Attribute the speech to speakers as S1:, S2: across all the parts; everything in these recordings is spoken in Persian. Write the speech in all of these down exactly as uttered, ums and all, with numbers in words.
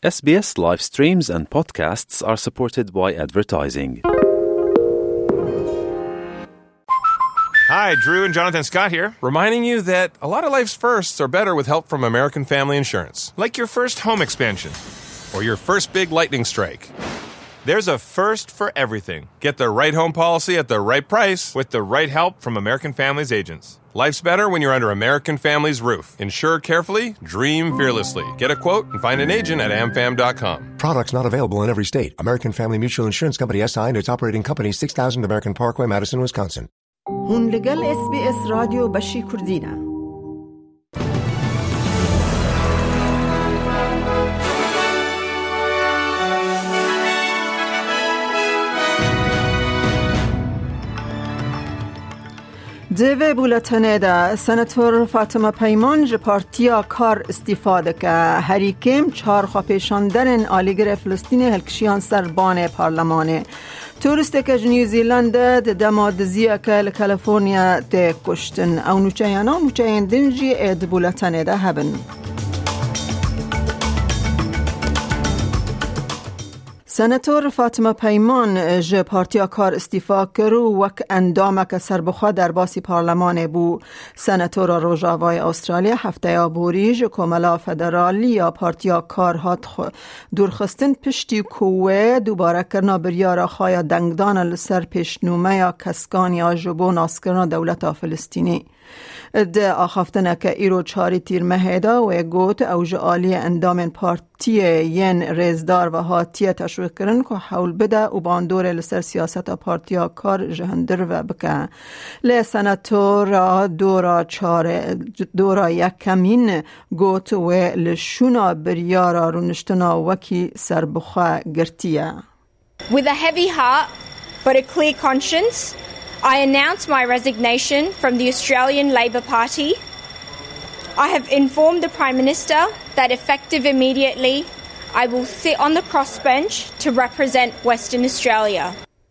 S1: S B S live streams and podcasts are supported by advertising.
S2: Hi, Drew and Jonathan Scott here, reminding you that a lot of life's firsts are better with help from American Family Insurance. Like your first home expansion or your first big lightning strike. There's a first for everything. Get the right home policy at the right price with the right help from American Family's agents. Life's better when you're under American Family's roof. Insure carefully, dream fearlessly. Get a quote and find an agent at am fam dot com.
S3: Products not available in every state. American Family Mutual Insurance Company S I and its operating company six thousand American Parkway, Madison, Wisconsin.
S4: هون لگل اس بی اس رادیو بشی کردینه. دوی بولتنه ده سناتور فاطمه پیمان ج پارتیا کار استفاده که هریکم چهار خواپیشاندن آلیگر فلسطین هلکشیان سربان پارلمانه توریسته که نیوزیلند ده دمادزیه که لکالیفورنیا ده کشتن او نوچه یانا نوچه یندنجی اید بولتنه ده هبن. سناتور فاطمه پیمان ج پارتیا کار استیفا کرو وک اندامک سربخوا در باسی پارلمان بو. سناتور روژاوای استرالیا هفته آبوری ج کملا فدرالی یا پارتیا کار هات دورخستن پشتی کوه دوباره کرنا بریار خوایا دنگدان لسر پیشنومه یا کسکان یا جبو ناسکرنا دولت فلسطینی. ده آخافتنه که ایرو چاری تیر مهیده و گوت اوج آلی اندام پارتی ین ریزدار و هاتیه تشویق کرن که حول بده و باندور لسر سیاست پارتیا کار جهندر و بکه. لی سناتور دورا چار دورا یک کمین گوت و لشونا بریارا رونشتنا وکی سربخوا گرتیه.
S5: With a heavy heart but a clear conscience, I announce my resignation from the Australian Labor Party. I have informed the Prime Minister that effective immediately, I will sit on the crossbench to represent Western Australia.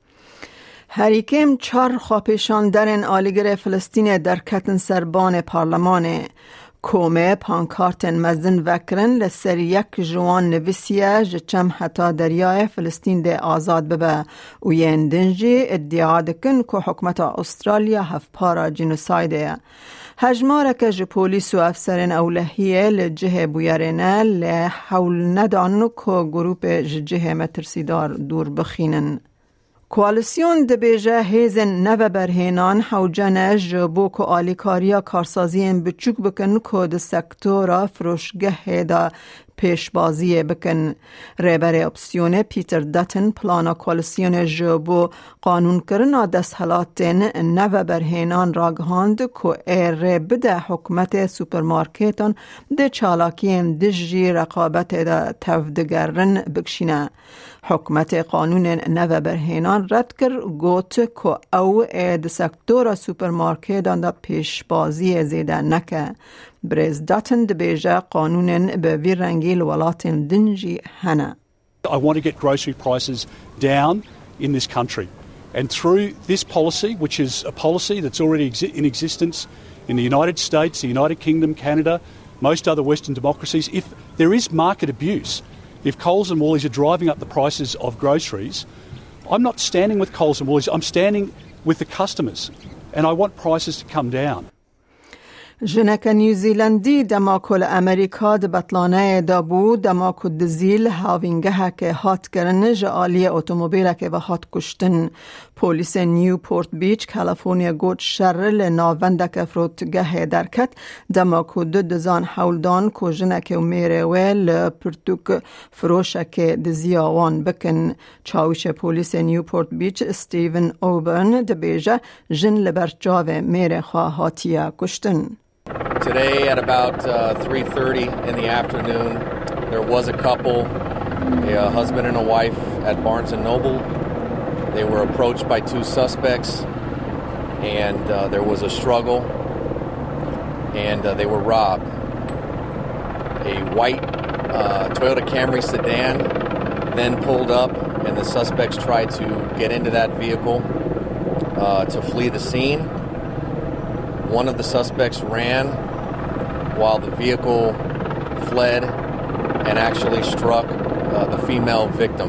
S4: هریکم چار خواپیشاندن آلیگر فلسطین در کتن سربان پارلمانه. کومه پانکارتن مزن وکرن لسر یک جوان نویسیه جچم حتی دریای فلسطین ده آزاد ببه و ین دنجی ادعا دکن که حکمت استرالیا هف پارا جنوسایده. هجماره که جو پولیس و افسرین اولهیه لجه بویرینه لحول ندانو که گروپ جه مترسیدار دور بخینن. کوالسیون دبیجه هیزن نو برهینان حوجنه جبو که آلیکاریا کارسازین بچوک بکن که ده سکتورا فروشگه دا پیشبازی بکن. ریبر اپسیون پیتر داتن پلانا کوالسیون جبو قانون کرنا دست حالاتین نو برهینان راگهاند که ای بده حکمت سوپرمارکتان ده چالاکین دجی رقابت دا تفدگرن بکشینه. حکمت قانون نو برهینان رد کر گوت که او د سکتور سوپرمارکت دا پیشبازی زیده نکه. بریز داتن دبیجه قانون به وی رنگی الولاتین دنجی هنه.
S6: I want to get grocery prices down in this country. And through this policy, which is a policy that's already exi- in existence in the United States, the United Kingdom, Canada, most other Western democracies, if there is market abuse, if Coles and Woolies are driving up the prices of groceries, I'm not standing with Coles and Woolies, I'm standing with the customers, and I want prices to come down.
S4: جنک نیوزیلندی دماکل امریکا د بطلانه دابو دماکل دزیل هاوینگه که هات کرنه جالی اتومبیل که و هات کشتن. پولیس نیوپورت بیچ کالیفرنیا گوت شرل ناونده که فروتگه درکت دماکل دو دزان حولدان که جنک و میره ویل پرتوک فروشه که دزیاوان بکن. چاوش پولیس نیوپورت بیچ استیون اوبرن دبیجه جن لبرچاو میره خواهاتیه کشتن.
S7: Today at about uh, three thirty in the afternoon, there was a couple, a husband and a wife at Barnes and Noble. They were approached by two suspects, and uh, there was a struggle, and uh, they were robbed. A white uh, Toyota Camry sedan then pulled up, and the suspects tried to get into that vehicle uh, to flee the scene. One of the suspects ran while the vehicle fled, and actually struck uh, the female victim.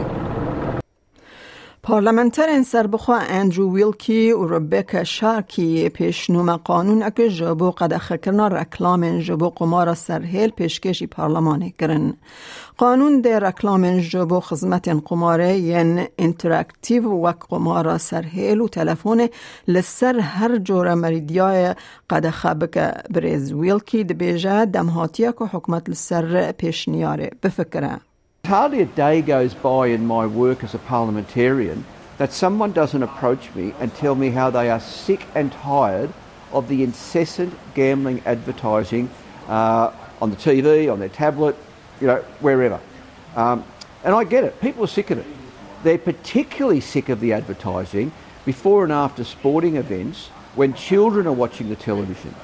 S4: پارلمانترین سربخوا اندرو ویلکی و ربکا شارکی پیشنوم قانون اک جبو قدخ کرنا رکلام جبو قمار سرهیل پیشکشی پارلمانی کرن. قانون ده رکلام جبو خدمت قماره ین انتراکتیو وک قمار سرهیل و تلفون لسر هر جور مریدیای قدخ بک بریز ویلکی ده بیجه دمهاتیه که حکمت لسر پیشنیاره بفکره.
S8: Hardly a day goes by in my work as a parliamentarian that someone doesn't approach me and tell me how they are sick and tired of the incessant gambling advertising uh, on the T V, on their tablet, you know, wherever. Um, and I get it. People are sick of it. They're particularly sick of the advertising before and after sporting events when children are watching the television.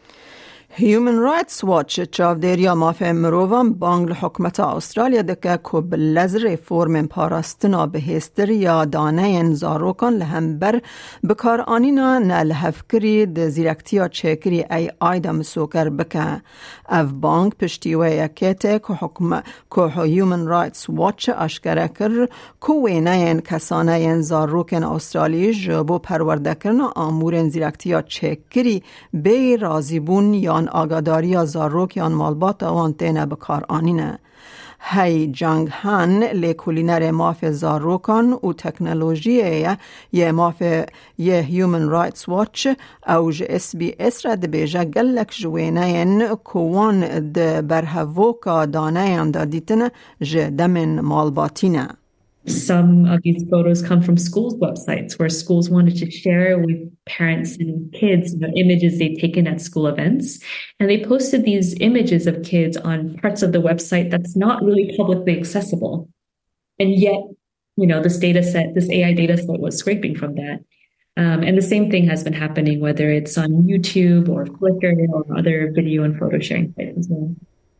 S4: Human Rights Watch چاودێریە مافێ مرۆڤان بانگ لە حکومەتە ئوسترالیا دەکە کۆ بلەز ڕێفۆرمên پاراستنا بەهێزتر یا دانەیەن زارۆکان لە هەمبەر بکارئانینا نەلهەفکری د زیرەکتیا چێکری ئەی ئای دا مسۆکەر بکە. ئەڤ بانگ پشتیوەیەکێتێ کە حکومە کۆ Human Rights Watch ئاشکەرە کرد کۆ وێنەیەن کەسانەیەن زارۆکên ئوسترالی ji بۆ پەروەردەکردنا ئامورên زیرەکتیا چێکری بێ رازیبوون یان آگاداری زاروک یان مالبات وان تینه بکار آنینه. هی جنگ هن لیکولینر ماف زاروکان و تکنولوژی یه ماف یه Human Rights Watch او جه اس بی اس را ده بیجه گلک جوینه ین کوان ده برهوکا دانه ین دا دیتن جه دمن مالباتینه.
S9: Some of these photos come from schools' websites where schools wanted to share with parents and kids, you know, images they'd taken at school events. And they posted these images of kids on parts of the website that's not really publicly accessible. And yet, you know, this data set, this A I data set was scraping from that. Um, and the same thing has been happening, whether it's on YouTube or Flickr or other video and photo sharing sites as well.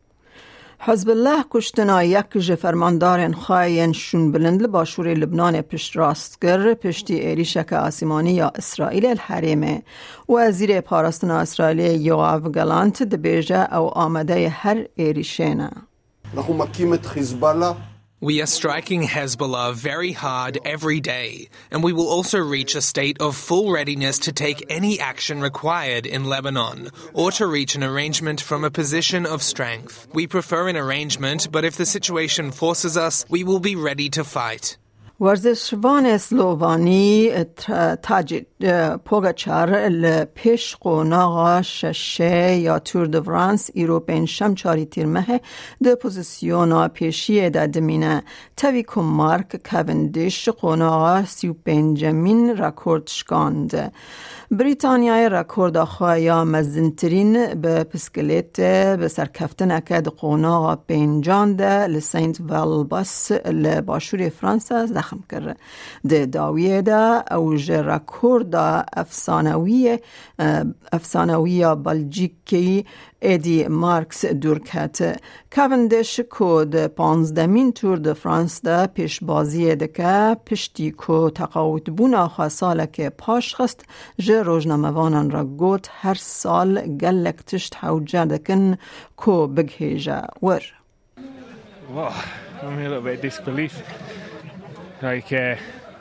S4: حزب الله کشتنا یک جه فرماندارن خواهین شون بلند لباشور لبنان پشت راست گر پشتی ایریشک آسیمانی یا اسرائیل الحریمه. وزیر پاراستنا اسرائیل یوآف گالانت دبیجه او آمده هر ایریشینه.
S10: نحو مکیمت خزبالله
S11: We are striking Hezbollah very hard every day, and we will also reach a state of full readiness to take any action required in Lebanon, or to reach an arrangement from a position of strength. We prefer an arrangement, but if the situation forces us, we will be ready to fight.
S4: ورزشوان اسلووانی تاج پوگاچار لپیش قوناغا ششه یا تور دو فرانس ایروپین شم چاری تیرمه ده پوزیسیونا پیشیه ده دمینه تاوی که مارک کوندیش قوناغا سی و پنجمین رکورد شکاند. بریتانیای رکورد آخوایا مزنترین به پسکلیت به سرکفتن اکد قوناغا پنجانده لسینت والباس لباشور فرانسا زخم کرد. ده داویه ده اوج رکورد افسانوی افسانوی بلژیکی ادی مارکس دور کرد. کوندش کود پانزدمین تور د فرانس ده پیش بازی دکه پشتی کو تقاوت بونا خاصاله که پاش خست جه روزنامه‌وانان را گوت هر سال گلک تشت حوجه دکن کو بگهیجه ور.
S12: Wow, I'm a little bit disbelief. Like, uh,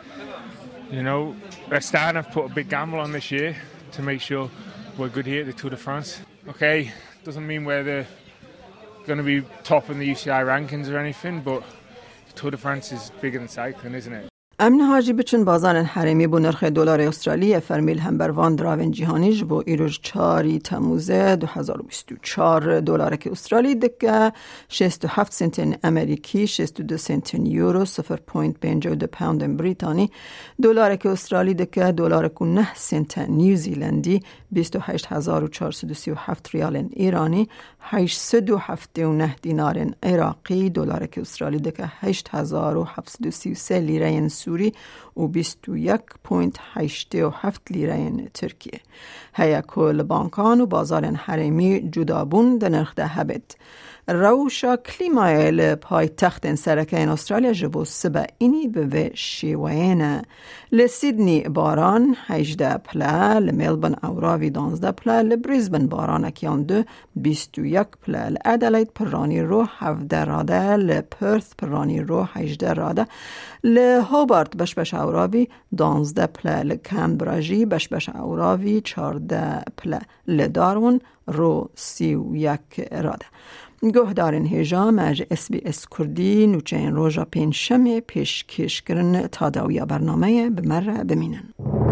S12: you know, we're starting to put a big gamble on this year to make sure we're good here at the Tour de France. Okay, doesn't mean we're the, going to be top in the U C I rankings or anything, but the Tour de France is bigger than cycling, isn't it?
S4: امن حاجی بچن بازار حرمی بو نرخ دلار استرالی فرمیل هم بروان دراون جهانی جبو ایروز چاری تموز دو هزار و بیست و چهار دلار که استرالی دکه شصت و هفت سنت امریکی شصت و دو سنت یورو صفر پوینت پنجاه و دو پوند بریتانی دلار که استرالی دکه دلار که نه سنت نیوزیلندی بیست و هشت هزار و چهارصد و سی و هفت ریال ایرانی هشتصد و هفتاد و نه دینار عراقی دلار که استرالی دکه هشت هزار و هفتصد و سی و سه لیره سوری و بیست و یک پوینت هشت و هفت لیره ترکیه. هیا کل بانکان و بازار حرمی جدابون در نرخ ده هبت. روشا کلیمای لپای تخت سرکین استرالیا جبو سبا اینی به شیوینه. لسیدنی باران هجده پلا، لملبن اوراوی دانزده پلا، لبریزبن باران اکیان دو بیست و یک پلا، لادلید پرانی رو هفده راده، لپرث پرانی رو هجده راده، لهوبارت بش بش اوراوی دانزده پلا، لکمبراجی بش بش اوراوی چارده پلا، لدارون رو سی و یک راده. گوه دارین هیجا مج اس بی اس کردی نوچین روژا پین شمی پیش کش کرن تا داویا برنامه بمره بمینن.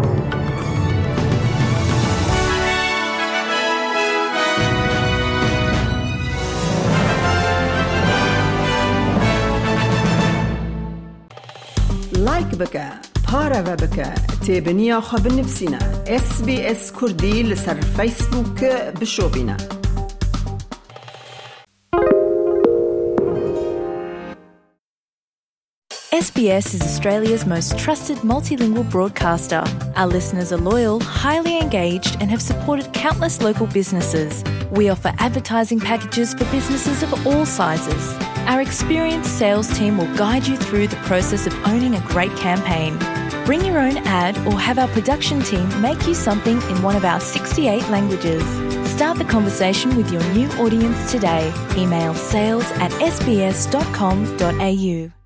S4: لایک بکه، پاره و بکه، تیبنیا خواب نفسینا. اس بی اس کردی لسر فیسبوک بشو بینا.
S13: S B S is Australia's most trusted multilingual broadcaster. Our listeners are loyal, highly engaged, and have supported countless local businesses. We offer advertising packages for businesses of all sizes. Our experienced sales team will guide you through the process of owning a great campaign. Bring your own ad or have our production team make you something in one of our sixty-eight languages. Start the conversation with your new audience today. Email sales at s b s dot com dot a u.